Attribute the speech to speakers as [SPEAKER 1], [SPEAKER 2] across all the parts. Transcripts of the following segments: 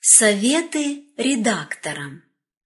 [SPEAKER 1] Советы редакторам.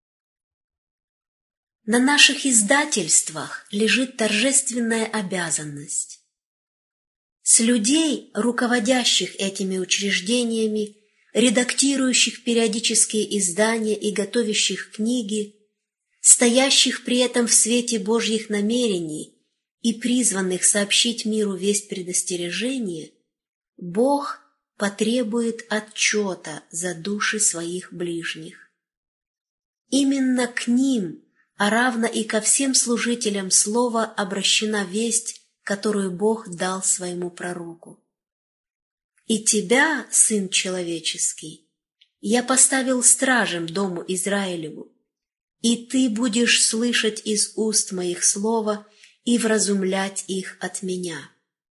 [SPEAKER 1] На наших издательствах лежит торжественная обязанность. С людей, руководящих этими учреждениями, редактирующих периодические издания и готовящих книги, стоящих при этом в свете Божьих намерений и призванных сообщить миру весть предостережения, Бог потребует отчета за души своих ближних. Именно к ним, а равно и ко всем служителям слова, обращена весть, которую Бог дал своему пророку. «И тебя, Сын человеческий, я поставил стражем дому Израилеву, и ты будешь слышать из уст моих слова и вразумлять их от меня.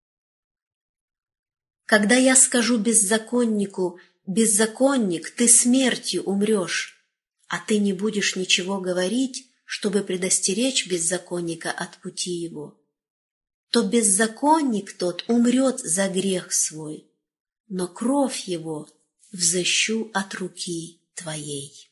[SPEAKER 1] Когда я скажу беззаконнику: беззаконник, ты смертью умрешь, а ты не будешь ничего говорить, чтобы предостеречь беззаконника от пути его, то беззаконник тот умрет за грех свой, но кровь его взыщу от руки твоей».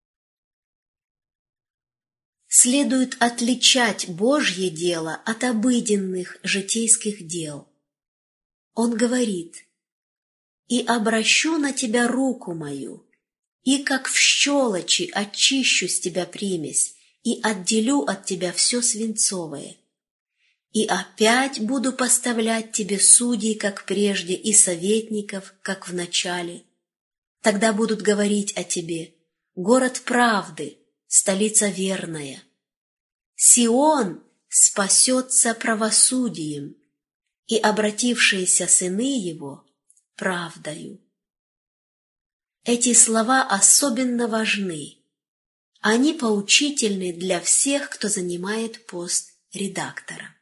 [SPEAKER 1] Следует отличать Божье дело от обыденных житейских дел. Он говорит: «И обращу на тебя руку мою, и как в щелочи очищу с тебя примесь, и отделю от тебя все свинцовое. И опять буду поставлять тебе судей, как прежде, и советников, как в начале. Тогда будут говорить о тебе: город правды, столица верная. Сион спасется правосудием, и обратившиеся сыны его — правдою». Эти слова особенно важны. Они поучительны для всех, кто занимает пост редактора.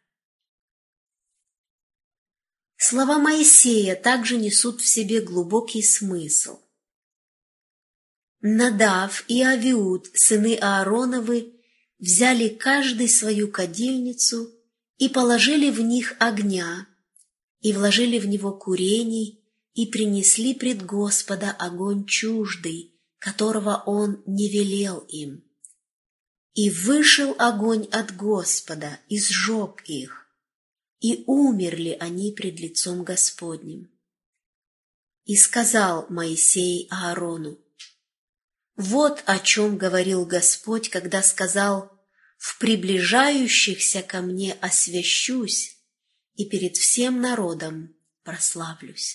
[SPEAKER 1] Слова Моисея также несут в себе глубокий смысл. Надав и Авиуд, сыны Аароновы, взяли каждый свою кадильницу и положили в них огня, и вложили в него курений, и принесли пред Господа огонь чуждый, которого Он не велел им. И вышел огонь от Господа, и сжег их, и умерли они пред лицом Господним. И сказал Моисей Аарону: «Вот о чем говорил Господь, когда сказал: в приближающихся ко мне освящусь, и перед всем народом прославлюсь».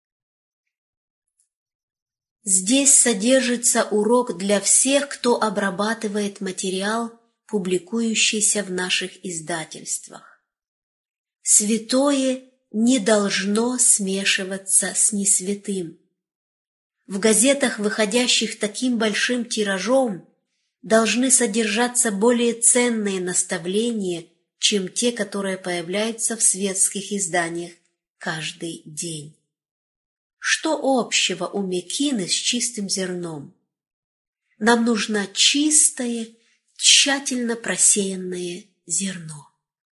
[SPEAKER 1] Здесь содержится урок для всех, кто обрабатывает материал, публикующийся в наших издательствах. Святое не должно смешиваться с несвятым. В газетах, выходящих таким большим тиражом, должны содержаться более ценные наставления, чем те, которые появляются в светских изданиях каждый день. Что общего у мекины с чистым зерном? Нам нужно чистое, тщательно просеянное зерно.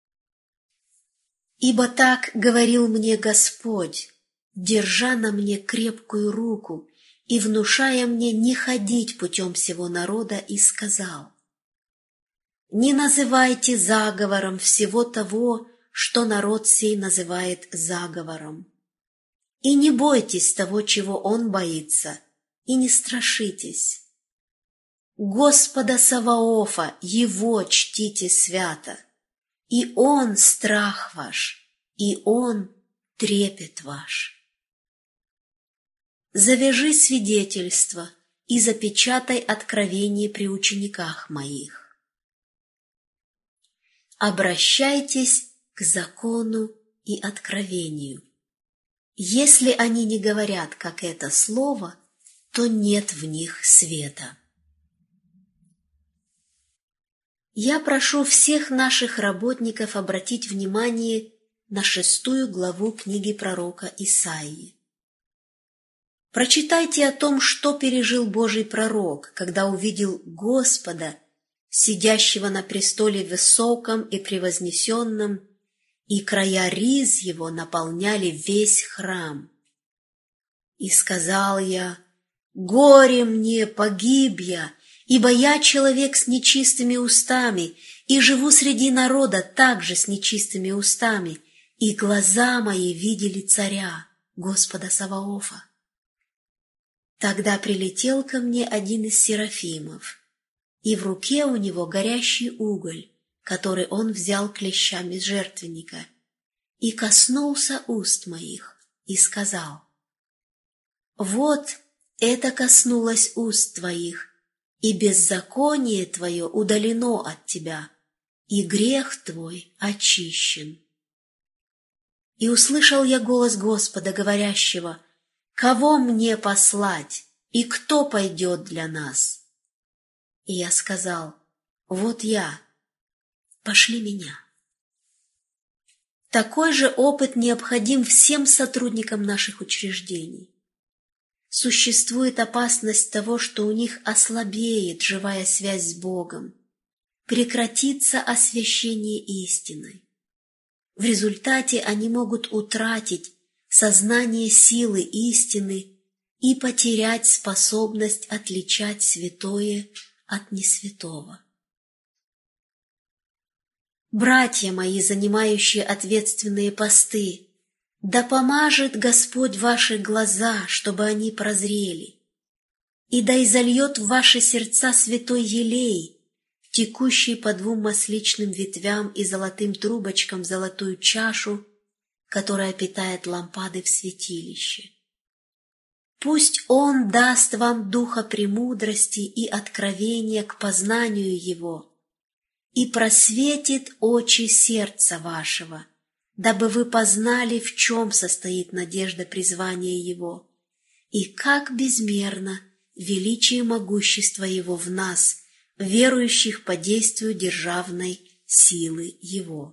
[SPEAKER 1] «Ибо так говорил мне Господь, держа на мне крепкую руку и внушая мне не ходить путем сего народа, и сказал: не называйте заговором всего того, что народ сей называет заговором. И не бойтесь того, чего он боится, и не страшитесь. Господа Саваофа, Его чтите свято, и Он страх ваш, и Он трепет ваш. Завяжи свидетельство и запечатай откровение при учениках моих. Обращайтесь к закону и откровению. Если они не говорят, как это слово, то нет в них света». Я прошу всех наших работников обратить внимание на 6 главу книги пророка Исаии. Прочитайте о том, что пережил Божий пророк, когда увидел Господа, сидящего на престоле высоком и превознесенном, и края риз его наполняли весь храм. «И сказал я: «Горе мне, погиб я, ибо я человек с нечистыми устами, и живу среди народа также с нечистыми устами, и глаза мои видели царя, Господа Саваофа». Тогда прилетел ко мне один из серафимов, и в руке у него горящий уголь, который он взял клещами с жертвенника, и коснулся уст моих, и сказал: «Вот это коснулось уст твоих, и беззаконие твое удалено от тебя, и грех твой очищен». И услышал я голос Господа, говорящего: «Кого мне послать, и кто пойдет для нас?» И я сказал: «Вот я, пошли меня». Такой же опыт необходим всем сотрудникам наших учреждений. Существует опасность того, что у них ослабеет живая связь с Богом, прекратится освящение истиной. В результате они могут утратить сознание силы истины и потерять способность отличать святое от несвятого. Братья мои, занимающие ответственные посты, да помажет Господь ваши глаза, чтобы они прозрели, и да изольет в ваши сердца святой елей, текущий по 2 масличным ветвям и золотым трубочкам золотую чашу, которая питает лампады в святилище. Пусть Он даст вам духа премудрости и откровения к познанию Его и просветит очи сердца вашего, дабы вы познали, в чем состоит надежда призвания Его, и как безмерно величие и могущество Его в нас, верующих по действию державной силы Его.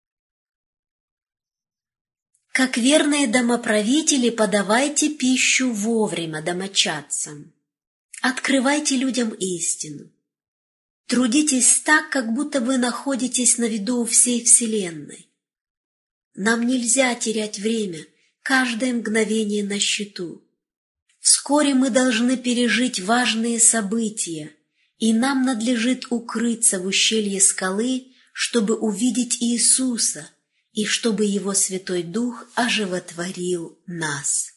[SPEAKER 1] Как верные домоправители, подавайте пищу вовремя домочадцам. Открывайте людям истину. Трудитесь так, как будто вы находитесь на виду у всей вселенной. Нам нельзя терять время, каждое мгновение на счету. Вскоре мы должны пережить важные события, и нам надлежит укрыться в ущелье скалы, чтобы увидеть Иисуса, и чтобы Его Святой Дух оживотворил нас.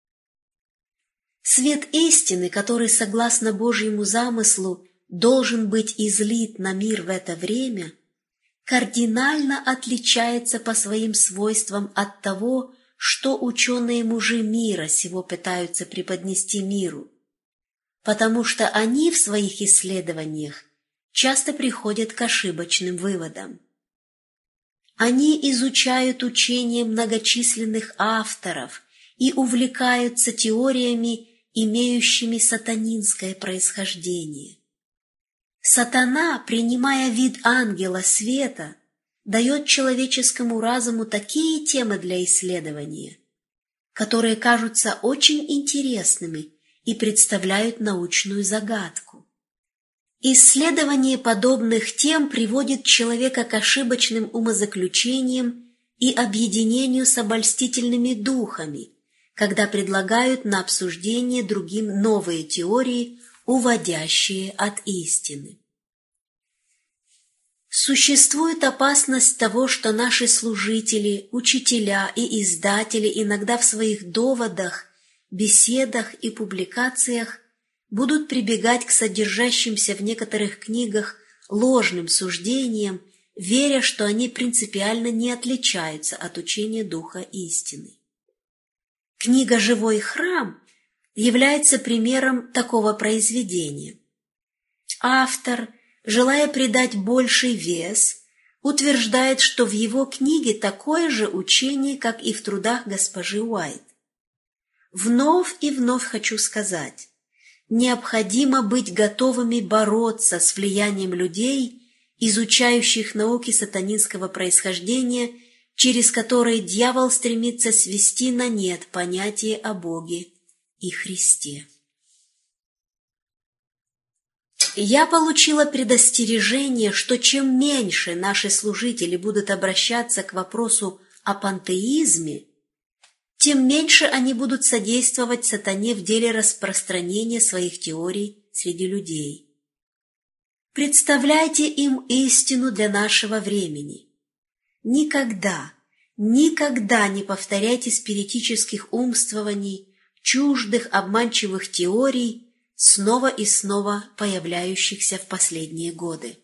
[SPEAKER 1] Свет истины, который, согласно Божьему замыслу, должен быть излит на мир в это время, кардинально отличается по своим свойствам от того, что ученые-мужи мира сего пытаются преподнести миру, потому что они в своих исследованиях часто приходят к ошибочным выводам. Они изучают учения многочисленных авторов и увлекаются теориями, имеющими сатанинское происхождение. Сатана, принимая вид ангела света, дает человеческому разуму такие темы для исследования, которые кажутся очень интересными и представляют научную загадку. Исследование подобных тем приводит человека к ошибочным умозаключениям и объединению с обольстительными духами, когда предлагают на обсуждение другим новые теории, уводящие от истины. Существует опасность того, что наши служители, учителя и издатели иногда в своих доводах, беседах и публикациях будут прибегать к содержащимся в некоторых книгах ложным суждениям, веря, что они принципиально не отличаются от учения Духа истины. Книга «Живой храм» является примером такого произведения. Автор, желая придать больший вес, утверждает, что в его книге такое же учение, как и в трудах госпожи Уайт. Вновь и вновь хочу сказать, необходимо быть готовыми бороться с влиянием людей, изучающих науки сатанинского происхождения, через которые дьявол стремится свести на нет понятие о Боге и Христе. Я получила предостережение, что чем меньше наши служители будут обращаться к вопросу о пантеизме, тем меньше они будут содействовать сатане в деле распространения своих теорий среди людей. Представляйте им истину для нашего времени. Никогда, никогда не повторяйте спиритических умствований, чуждых обманчивых теорий, снова и снова появляющихся в последние годы.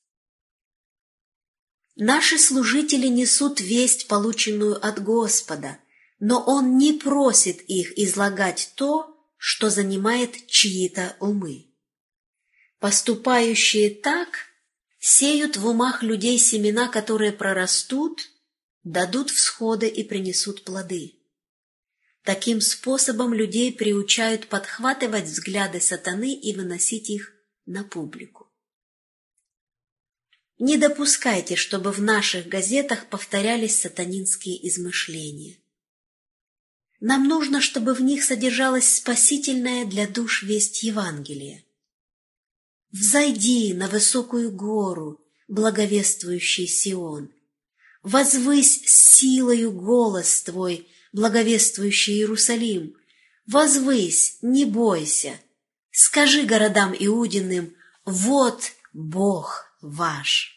[SPEAKER 1] Наши служители несут весть, полученную от Господа, но Он не просит их излагать то, что занимает чьи-то умы. Поступающие так сеют в умах людей семена, которые прорастут, дадут всходы и принесут плоды. Таким способом людей приучают подхватывать взгляды сатаны и выносить их на публику. Не допускайте, чтобы в наших газетах повторялись сатанинские измышления. Нам нужно, чтобы в них содержалась спасительная для душ весть Евангелия. «Взойди на высокую гору, благовествующий Сион, возвысь силою голос твой, благовествующий Иерусалим, возвысь, не бойся, скажи городам Иудиным: вот Бог ваш».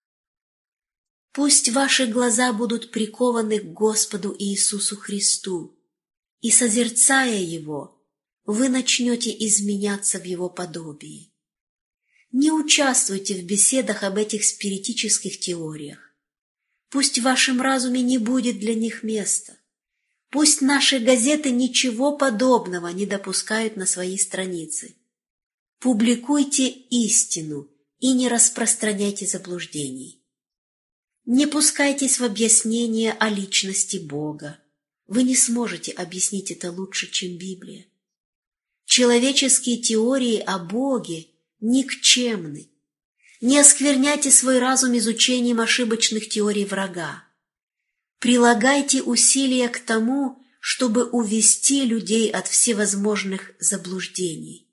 [SPEAKER 1] Пусть ваши глаза будут прикованы к Господу Иисусу Христу, и, созерцая Его, вы начнете изменяться в Его подобии. Не участвуйте в беседах об этих спиритических теориях. Пусть в вашем разуме не будет для них места. Пусть наши газеты ничего подобного не допускают на свои страницы. Публикуйте истину и не распространяйте заблуждений. Не пускайтесь в объяснение о личности Бога. Вы не сможете объяснить это лучше, чем Библия. Человеческие теории о Боге никчемны. Не оскверняйте свой разум изучением ошибочных теорий врага. Прилагайте усилия к тому, чтобы увести людей от всевозможных заблуждений.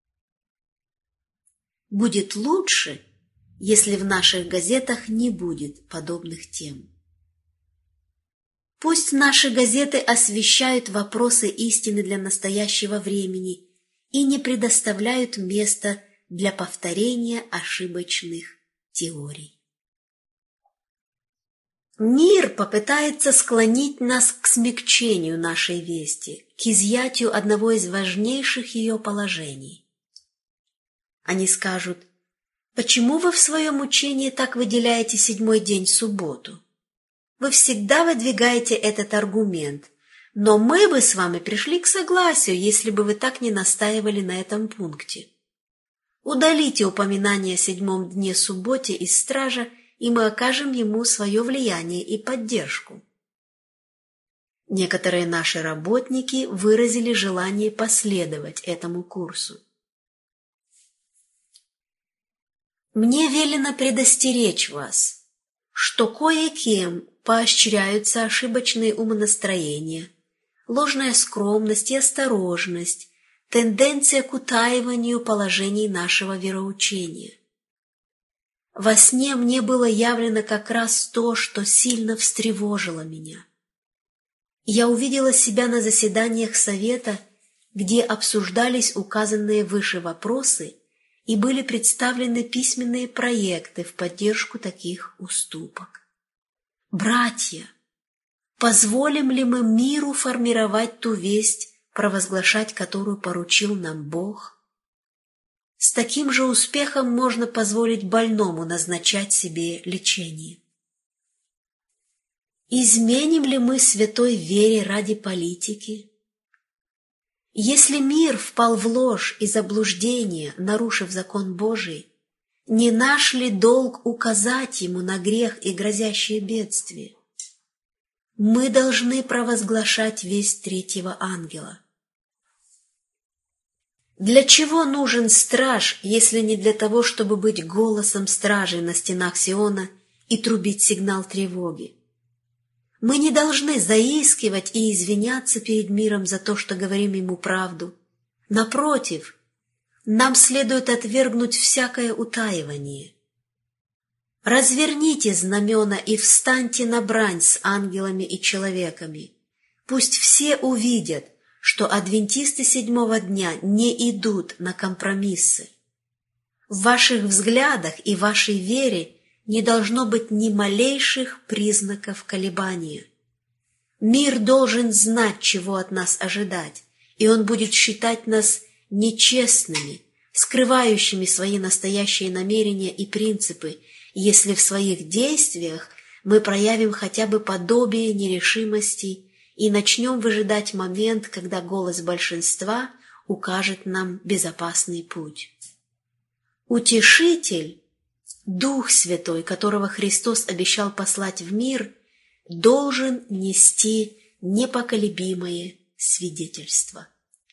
[SPEAKER 1] Будет лучше, если в наших газетах не будет подобных тем. Пусть наши газеты освещают вопросы истины для настоящего времени и не предоставляют места для повторения ошибочных теорий. Мир попытается склонить нас к смягчению нашей вести, к изъятию одного из важнейших ее положений. Они скажут: почему вы в своем учении так выделяете седьмой день субботу? Вы всегда выдвигаете этот аргумент, но мы бы с вами пришли к согласию, если бы вы так не настаивали на этом пункте. Удалите упоминание о седьмом дне субботе из стража, и мы окажем ему свое влияние и поддержку. Некоторые наши работники выразили желание последовать этому курсу. Мне велено предостеречь вас, что кое-кем поощряются ошибочные умонастроения, ложная скромность и осторожность, тенденция к утаиванию положений нашего вероучения. Во сне мне было явлено как раз то, что сильно встревожило меня. Я увидела себя на заседаниях совета, где обсуждались указанные выше вопросы и были представлены письменные проекты в поддержку таких уступок. Братья, позволим ли мы миру формировать ту весть, провозглашать которую поручил нам Бог? С таким же успехом можно позволить больному назначать себе лечение. Изменим ли мы святой вере ради политики? Если мир впал в ложь и заблуждение, нарушив закон Божий, не наш ли долг указать ему на грех и грозящее бедствие? Мы должны провозглашать весть третьего ангела. Для чего нужен страж, если не для того, чтобы быть голосом стражей на стенах Сиона и трубить сигнал тревоги? Мы не должны заискивать и извиняться перед миром за то, что говорим ему правду. Напротив, нам следует отвергнуть всякое утаивание. Разверните знамена и встаньте на брань с ангелами и человеками. Пусть все увидят, что адвентисты седьмого дня не идут на компромиссы. В ваших взглядах и вашей вере не должно быть ни малейших признаков колебания. Мир должен знать, чего от нас ожидать, и он будет считать нас нечестными, скрывающими свои настоящие намерения и принципы, если в своих действиях мы проявим хотя бы подобие нерешимости и начнем выжидать момент, когда голос большинства укажет нам безопасный путь. Утешитель, Дух Святой, которого Христос обещал послать в мир, должен нести непоколебимое свидетельство.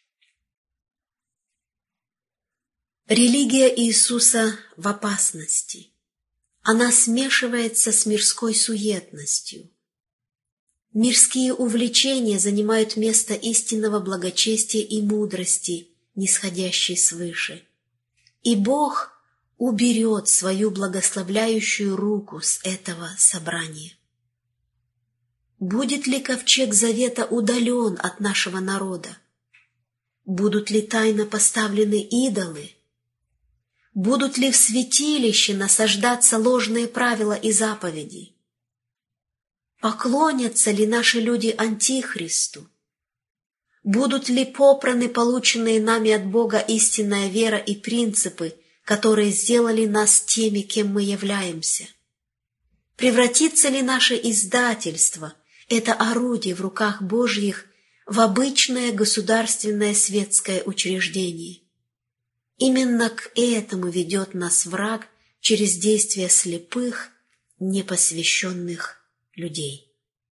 [SPEAKER 1] Религия Иисуса в опасности. Она смешивается с мирской суетностью. Мирские увлечения занимают место истинного благочестия и мудрости, нисходящей свыше. И Бог уберет свою благословляющую руку с этого собрания. Будет ли ковчег завета удален от нашего народа? Будут ли тайно поставлены идолы? Будут ли в святилище насаждаться ложные правила и заповеди? Поклонятся ли наши люди Антихристу? Будут ли попраны полученные нами от Бога истинная вера и принципы, которые сделали нас теми, кем мы являемся? Превратится ли наше издательство, это орудие в руках Божьих, в обычное государственное светское учреждение? Именно к этому ведет нас враг через действия слепых, непосвященных людей.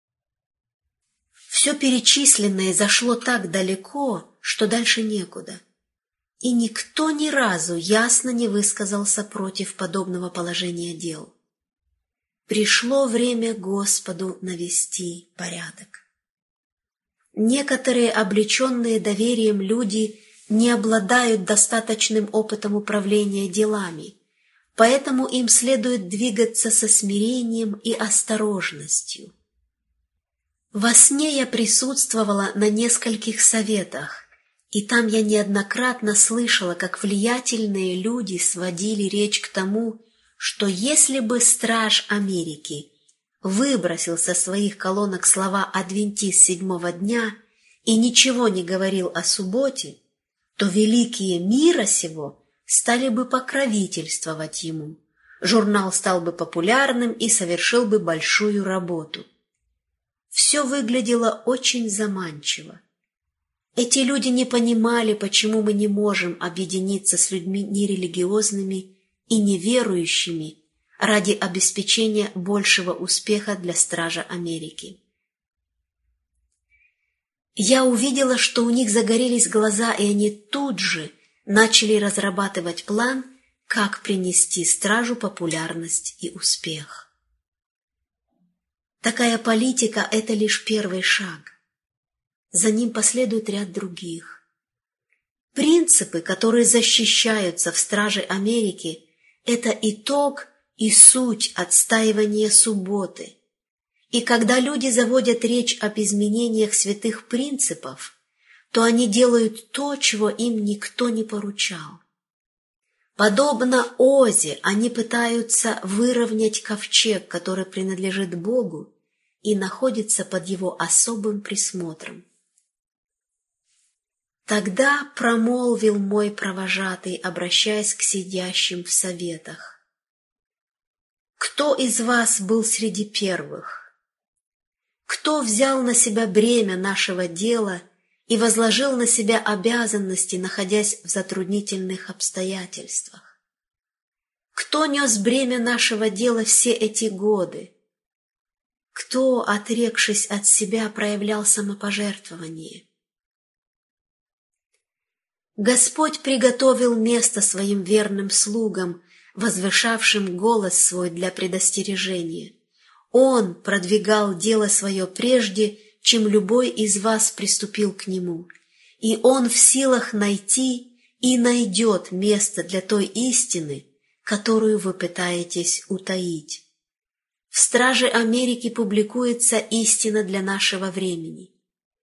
[SPEAKER 1] Все перечисленное зашло так далеко, что дальше некуда, и никто ни разу ясно не высказался против подобного положения дел. Пришло время Господу навести порядок. Некоторые облеченные доверием люди не обладают достаточным опытом управления делами, поэтому им следует двигаться со смирением и осторожностью. Во сне я присутствовала на нескольких советах, и там я неоднократно слышала, как влиятельные люди сводили речь к тому, что если бы страж Америки выбросил со своих колонок слова «Адвентист седьмого дня» и ничего не говорил о субботе, то великие мира сего стали бы покровительствовать ему, журнал стал бы популярным и совершил бы большую работу. Все выглядело очень заманчиво. Эти люди не понимали, почему мы не можем объединиться с людьми нерелигиозными и неверующими ради обеспечения большего успеха для стража Америки. Я увидела, что у них загорелись глаза, и они тут же начали разрабатывать план, как принести стражу популярность и успех. Такая политика – это лишь первый шаг. За ним последует ряд других. Принципы, которые защищаются в страже Америки, это итог и суть отстаивания субботы. И когда люди заводят речь об изменениях святых принципов, то они делают то, чего им никто не поручал. Подобно Озе, они пытаются выровнять ковчег, который принадлежит Богу и находится под его особым присмотром. Тогда промолвил мой провожатый, обращаясь к сидящим в советах: «Кто из вас был среди первых? Кто взял на себя бремя нашего дела и возложил на себя обязанности, находясь в затруднительных обстоятельствах? Кто нес бремя нашего дела все эти годы? Кто, отрекшись от себя, проявлял самопожертвование? Господь приготовил место своим верным слугам, возвышавшим голос свой для предостережения. Он продвигал дело свое прежде, чем любой из вас приступил к нему, и Он в силах найти и найдет место для той истины, которую вы пытаетесь утаить. В «Страже Америки» публикуется истина для нашего времени.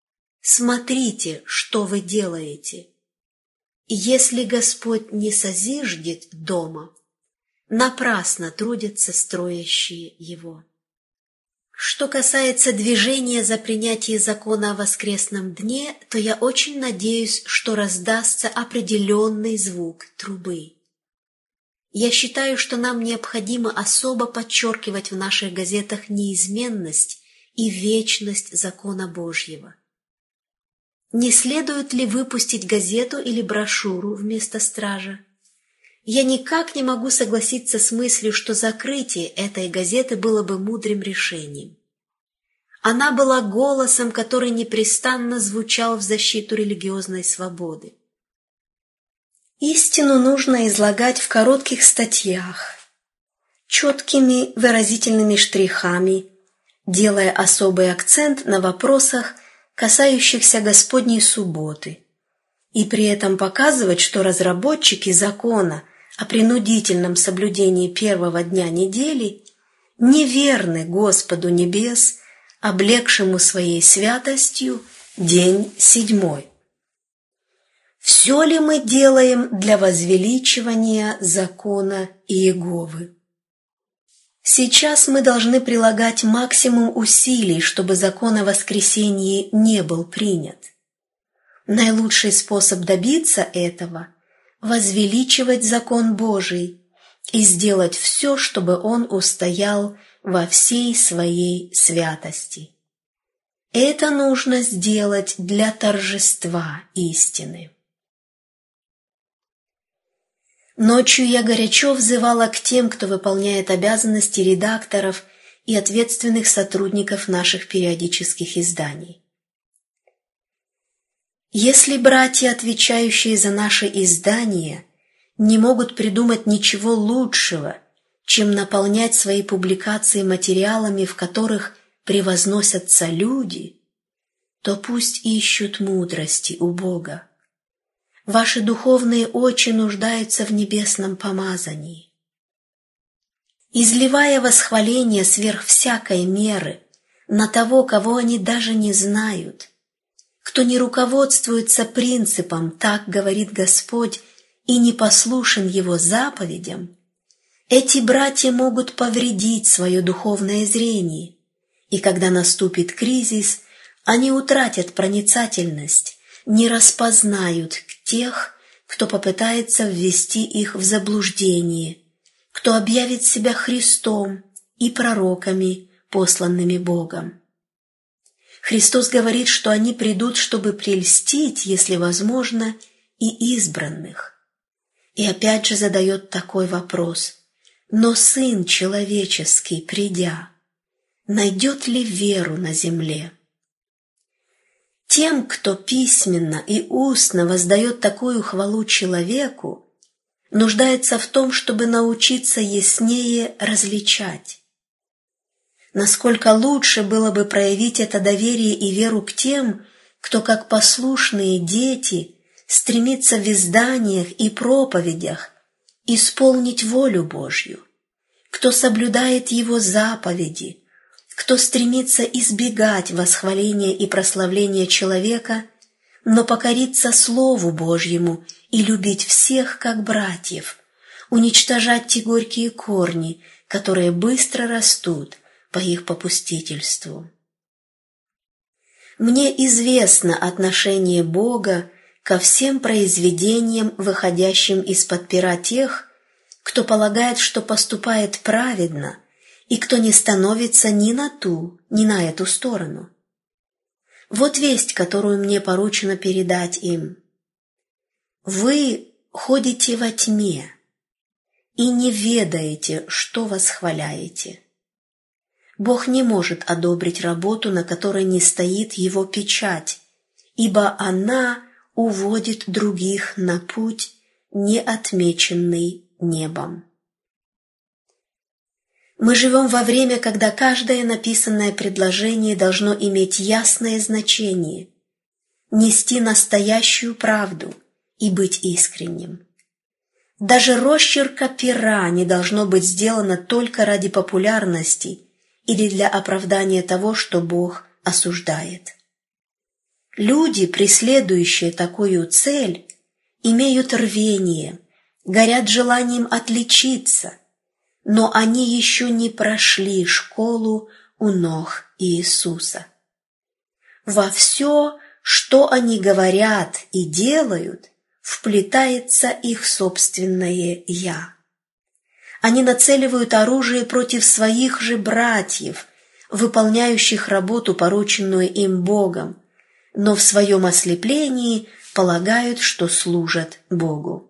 [SPEAKER 1] смотрите, что вы делаете. Если Господь не созиждет дома, напрасно трудятся строящие его. Что касается движения за принятие закона о воскресном дне, то я очень надеюсь, что раздастся определенный звук трубы. Я считаю, что нам необходимо особо подчеркивать в наших газетах неизменность и вечность закона Божьего. Не следует ли выпустить газету или брошюру вместо стража? Я никак не могу согласиться с мыслью, что закрытие этой газеты было бы мудрым решением. Она была голосом, который непрестанно звучал в защиту религиозной свободы. Истину нужно излагать в коротких статьях, четкими выразительными штрихами, делая особый акцент на вопросах, касающихся Господней субботы, и при этом показывать, что разработчики закона о принудительном соблюдении первого дня недели неверны Господу небес, облегшему своей святостью день седьмой. Все ли мы делаем для возвеличивания закона Иеговы? Сейчас мы должны прилагать максимум усилий, чтобы закон о воскресении не был принят. Наилучший способ добиться этого – возвеличивать закон Божий и сделать все, чтобы он устоял во всей своей святости. Это нужно сделать для торжества истины. Ночью я горячо взывала к тем, кто выполняет обязанности редакторов и ответственных сотрудников наших периодических изданий. Если братья, отвечающие за наши издания, не могут придумать ничего лучшего, чем наполнять свои публикации материалами, в которых превозносятся люди, то пусть ищут мудрости у Бога. Ваши духовные очи нуждаются в небесном помазании. Изливая восхваление сверх всякой меры на того, кого они даже не знают, кто не руководствуется принципом «так говорит Господь» и не послушен Его заповедям, эти братья могут повредить свое духовное зрение, и когда наступит кризис, они утратят проницательность, не распознают тех, кто попытается ввести их в заблуждение, кто объявит себя Христом и пророками, посланными Богом. Христос говорит, что они придут, чтобы прельстить, если возможно, и избранных. И опять же задает такой вопрос: но Сын Человеческий, придя, найдет ли веру на земле? Тем, кто письменно и устно воздает такую хвалу человеку, нуждается в том, чтобы научиться яснее различать. Насколько лучше было бы проявить это доверие и веру к тем, кто, как послушные дети, стремится в изданиях и проповедях исполнить волю Божью, кто соблюдает Его заповеди, кто стремится избегать восхваления и прославления человека, но покориться Слову Божьему и любить всех как братьев, уничтожать те горькие корни, которые быстро растут по их попустительству. Мне известно отношение Бога ко всем произведениям, выходящим из-под пера тех, кто полагает, что поступает праведно, и кто не становится ни на ту, ни на эту сторону. Вот весть, которую мне поручено передать им. Вы ходите во тьме и не ведаете, что восхваляете. Бог не может одобрить работу, на которой не стоит Его печать, ибо она уводит других на путь, не отмеченный небом. Мы живем во время, когда каждое написанное предложение должно иметь ясное значение, нести настоящую правду и быть искренним. Даже росчерка пера не должно быть сделано только ради популярности или для оправдания того, что Бог осуждает. Люди, преследующие такую цель, имеют рвение, горят желанием отличиться, но они еще не прошли школу у ног Иисуса. Во все, что они говорят и делают, вплетается их собственное «я». Они нацеливают оружие против своих же братьев, выполняющих работу, порученную им Богом, но в своем ослеплении полагают, что служат Богу.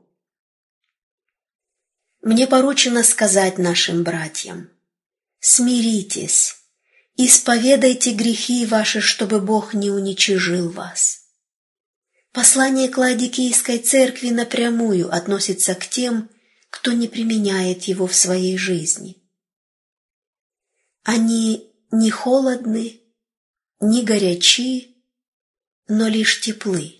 [SPEAKER 1] Мне поручено сказать нашим братьям: смиритесь, исповедайте грехи ваши, чтобы Бог не уничижил вас. Послание к Ладикийской церкви напрямую относится к тем, кто не применяет его в своей жизни. Они не холодны, не горячи, но лишь теплы.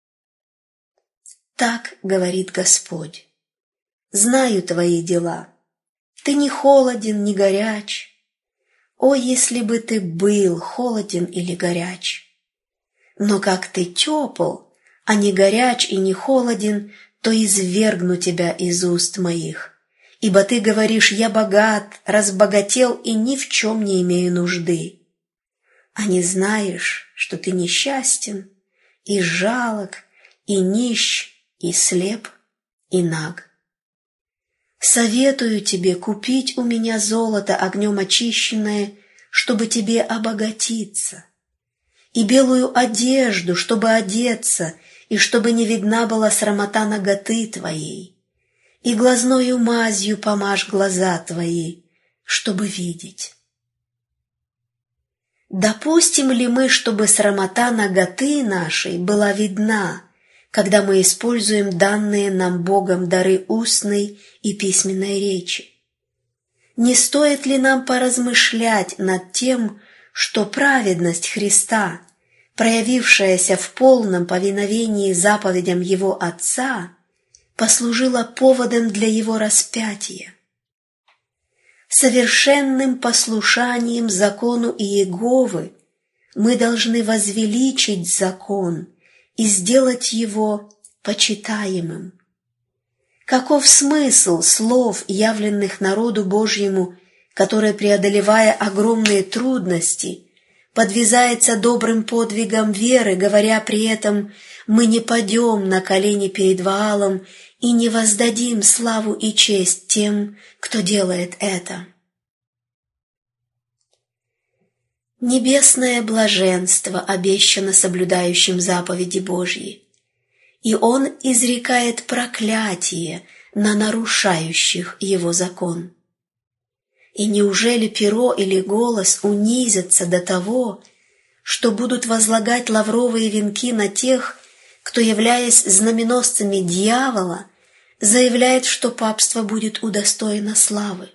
[SPEAKER 1] Так говорит Господь: знаю твои дела, ты не холоден, не горяч. О, если бы ты был холоден или горяч! Но как ты тепл, а не горяч и не холоден, то извергну тебя из уст моих. Ибо ты говоришь: я богат, разбогател и ни в чем не имею нужды. А не знаешь, что ты несчастен, и жалок, и нищ, и слеп, и наг. Советую тебе купить у меня золото огнем очищенное, чтобы тебе обогатиться, и белую одежду, чтобы одеться, и чтобы не видна была срамота наготы твоей, и глазною мазью помажь глаза твои, чтобы видеть. Допустим ли мы, чтобы срамота наготы нашей была видна, когда мы используем данные нам Богом дары устной и письменной речи? Не стоит ли нам поразмышлять над тем, что праведность Христа, проявившаяся в полном повиновении заповедям Его Отца, послужила поводом для Его распятия? Совершенным послушанием закону Иеговы мы должны возвеличить закон и сделать его почитаемым. Каков смысл слов, явленных народу Божьему, который, преодолевая огромные трудности, подвязается добрым подвигом веры, говоря при этом: мы не падем на колени перед Ваалом и не воздадим славу и честь тем, кто делает это? Небесное блаженство обещано соблюдающим заповеди Божьи, и он изрекает проклятие на нарушающих его закон. И неужели перо или голос унизятся до того, что будут возлагать лавровые венки на тех, кто, являясь знаменосцами дьявола, заявляет, что папство будет удостоено славы?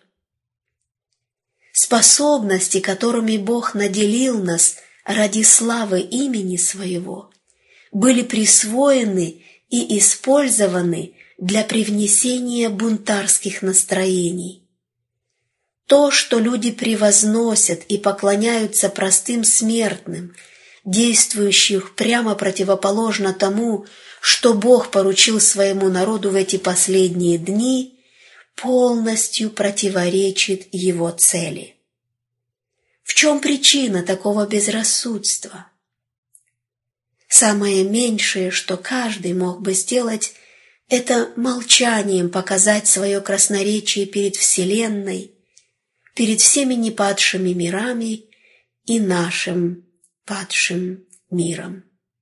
[SPEAKER 1] Способности, которыми Бог наделил нас ради славы имени Своего, были присвоены и использованы для привнесения бунтарских настроений. То, что люди превозносят и поклоняются простым смертным, действующих прямо противоположно тому, что Бог поручил своему народу в эти последние дни, полностью противоречит Его цели. В чем причина такого безрассудства? Самое меньшее, что каждый мог бы сделать, это молчанием показать свое красноречие перед Вселенной, перед всеми непадшими мирами и нашим падшим миром.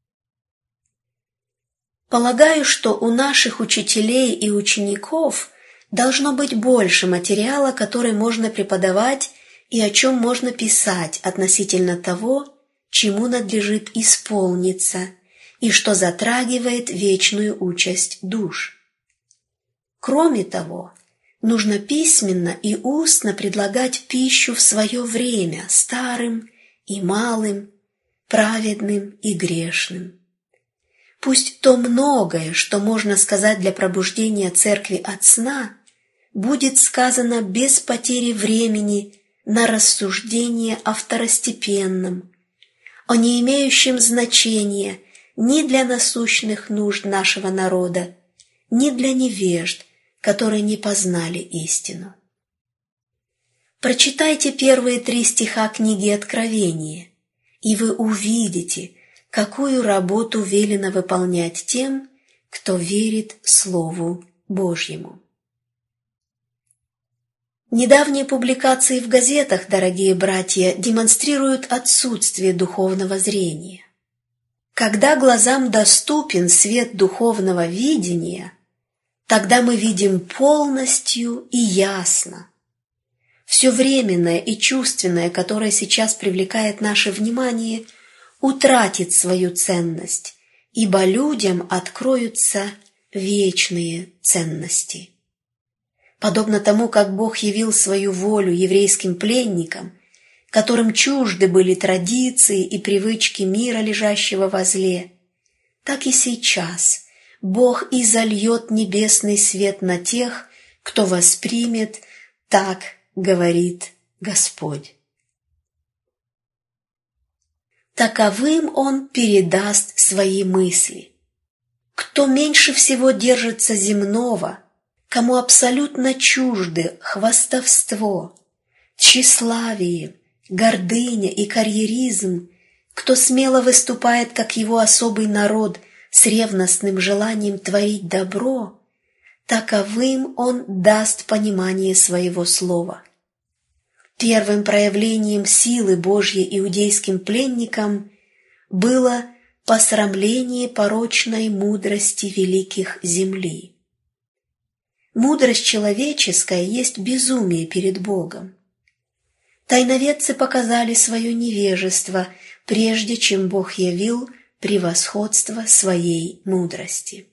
[SPEAKER 1] Полагаю, что у наших учителей и учеников должно быть больше материала, который можно преподавать и о чем можно писать относительно того, чему надлежит исполниться и что затрагивает вечную участь душ. Кроме того, нужно письменно и устно предлагать пищу в свое время старым и малым, праведным и грешным. Пусть то многое, что можно сказать для пробуждения церкви от сна, будет сказано без потери времени на рассуждение о второстепенном, о не имеющем значения ни для насущных нужд нашего народа, ни для невежд, которые не познали истину. Прочитайте первые 3 стиха книги Откровения, и вы увидите, какую работу велено выполнять тем, кто верит Слову Божьему. Недавние публикации в газетах, дорогие братья, демонстрируют отсутствие духовного зрения. Когда глазам доступен свет духовного видения, тогда мы видим полностью и ясно. Все временное и чувственное, которое сейчас привлекает наше внимание, утратит свою ценность, ибо людям откроются вечные ценности. Подобно тому, как Бог явил свою волю еврейским пленникам, которым чужды были традиции и привычки мира, лежащего возле, так и сейчас Бог изольет небесный свет на тех, кто воспримет, так говорит Господь. Таковым Он передаст свои мысли. Кто меньше всего держится земного, кому абсолютно чужды хвастовство, тщеславие, гордыня и карьеризм, кто смело выступает как его особый народ с ревностным желанием творить добро, таковым он даст понимание своего слова. Первым проявлением силы Божьей иудейским пленникам было посрамление порочной мудрости великих земли. Мудрость человеческая есть безумие перед Богом. Тайноведцы показали свое невежество, прежде чем Бог явил превосходство своей мудрости.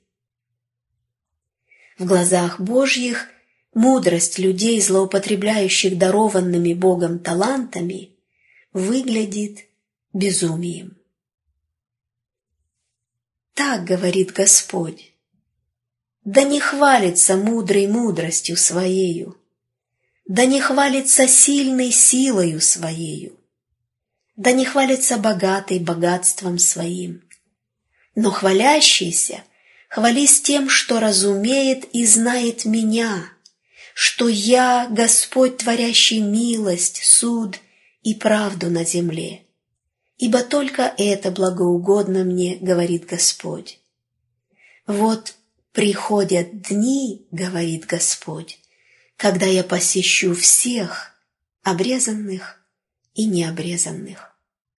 [SPEAKER 1] В глазах Божьих мудрость людей, злоупотребляющих дарованными Богом талантами, выглядит безумием. Так говорит Господь: да не хвалится мудрый мудростью своею, да не хвалится сильный силою своею, да не хвалится богатый богатством своим, но хвалящийся хвались тем, что разумеет и знает меня, что я, Господь, творящий милость, суд и правду на земле, ибо только это благоугодно мне, говорит Господь. Вот приходят дни, говорит Господь, когда я посещу всех, обрезанных и необрезанных.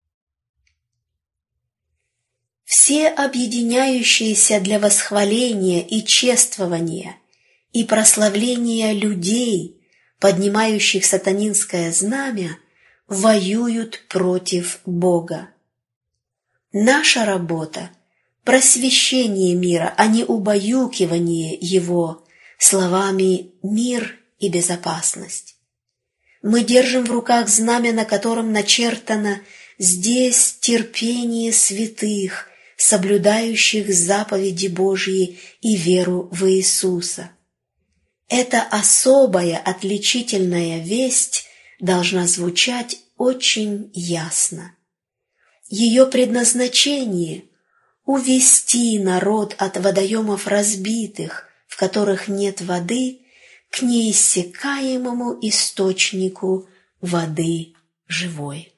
[SPEAKER 1] Все объединяющиеся для восхваления и чествования и прославления людей, поднимающих сатанинское знамя, воюют против Бога. Наша работа – просвещение мира, а не убаюкивание его словами «мир» и «безопасность». Мы держим в руках знамя, на котором начертано «Здесь терпение святых, соблюдающих заповеди Божьи и веру в Иисуса». Эта особая отличительная весть должна звучать очень ясно. Ее предназначение – увести народ от водоемов разбитых, в которых нет воды, к неиссякаемому источнику воды живой.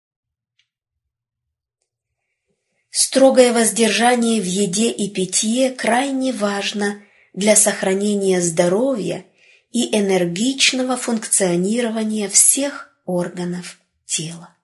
[SPEAKER 1] Строгое воздержание в еде и питье крайне важно для сохранения здоровья и энергичного функционирования всех органов тела.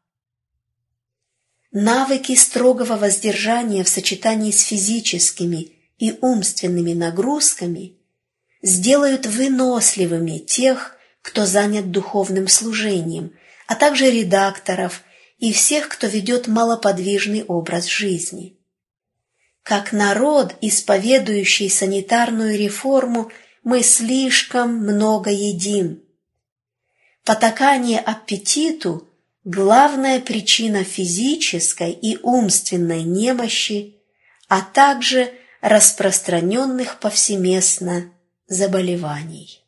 [SPEAKER 1] Навыки строгого воздержания в сочетании с физическими и умственными нагрузками сделают выносливыми тех, кто занят духовным служением, а также редакторов и всех, кто ведет малоподвижный образ жизни. Как народ, исповедующий санитарную реформу, мы слишком много едим. Потакание аппетиту – главная причина физической и умственной немощи, а также распространенных повсеместно заболеваний.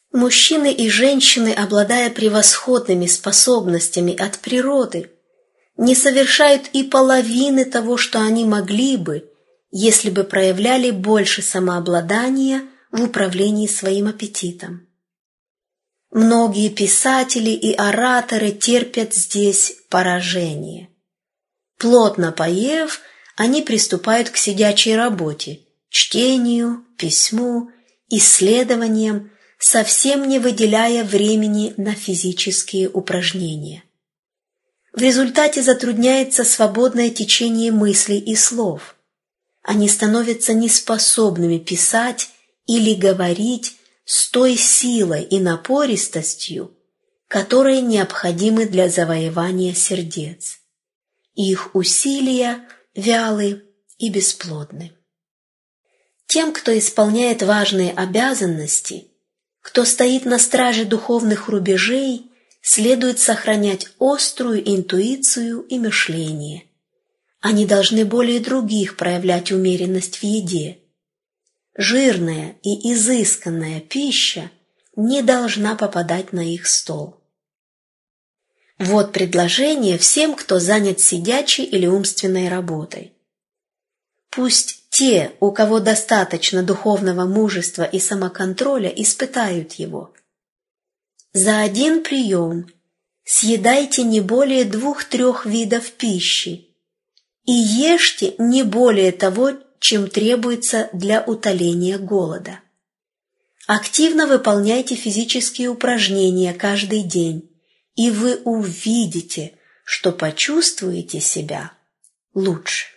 [SPEAKER 1] Мужчины и женщины, обладая превосходными способностями от природы, не совершают и половины того, что они могли бы, если бы проявляли больше самообладания в управлении своим аппетитом. Многие писатели и ораторы терпят здесь поражение. Плотно поев, они приступают к сидячей работе, чтению, письму, исследованиям, совсем не выделяя времени на физические упражнения. В результате затрудняется свободное течение мыслей и слов. Они становятся неспособными писать или говорить с той силой и напористостью, которые необходимы для завоевания сердец. Их усилия вялы и бесплодны. Тем, кто исполняет важные обязанности, кто стоит на страже духовных рубежей, следует сохранять острую интуицию и мышление. Они должны более других проявлять умеренность в еде. Жирная и изысканная пища не должна попадать на их стол. Вот предложение всем, кто занят сидячей или умственной работой. Пусть те, у кого достаточно духовного мужества и самоконтроля, испытают его. За один прием съедайте не более 2-3 видов пищи и ешьте не более того, чем требуется для утоления голода. Активно выполняйте физические упражнения каждый день, и вы увидите, что почувствуете себя лучше.